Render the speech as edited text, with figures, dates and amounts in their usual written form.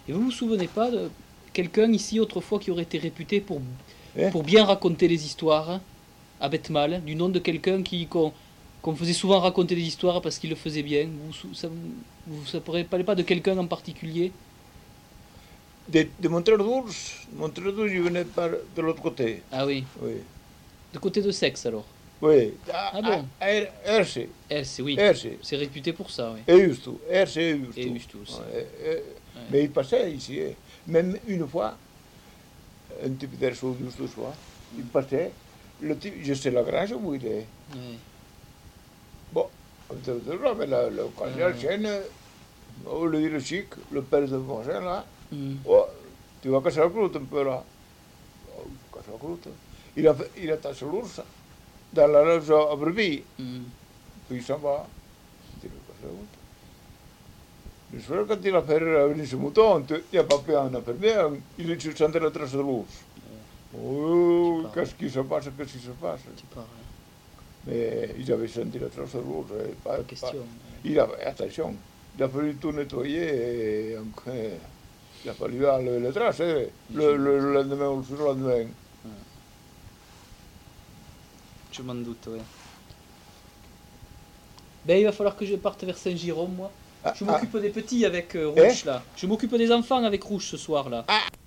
Et vous vous souvenez pas de quelqu'un ici autrefois qui aurait été réputé Hein? pour bien raconter les histoires, hein, à Bethmal, du nom de quelqu'un qu'on faisait souvent raconter des histoires parce qu'il le faisait bien. Ça pourrait parler pas de quelqu'un en particulier? De Montreux, Montreux, je venais par de l'autre côté. Ah oui, Oui. de côté de Sexe alors. Oui. Ah bon? Erse. Oui, Erse. c'est réputé pour ça, oui. Et justo. Erse et Et justo. juste aussi. Ouais. Mais il passait ici. Même une fois, un type d'air chaud juste le soir, il passait. Le type, je sais la grange où il est. Ouais. Bon, mais quand il y a la chaîne, au lieu de chic, le père de mon chien là, Mm. oh, tu vas casser la croûte un peu là. Oh, casse la croûte. Il attache l'ours dans la loge à brebis, Mm. puis il s'en va. Il casse la croûte. J'espère que quand il a fait venir ce mouton, il n'y a pas pu en faire il est juste la trace de l'ours. Oh, Tu parles. qu'est-ce qui se passe, qu'est-ce qui se passe? Tu parles, hein. Mais ils avaient senti la trace de l'ours. Pas question. Il avait, attention, il a fallu tout nettoyer et il a fallu enlever les traces, le lendemain ou le surlendemain. Je m'en doute, ouais. Ben, il va falloir que je parte vers Saint-Jérôme, moi. Ah, Je ah, m'occupe des petits avec Rouge, là. Je m'occupe des enfants avec Rouge ce soir, là. ah,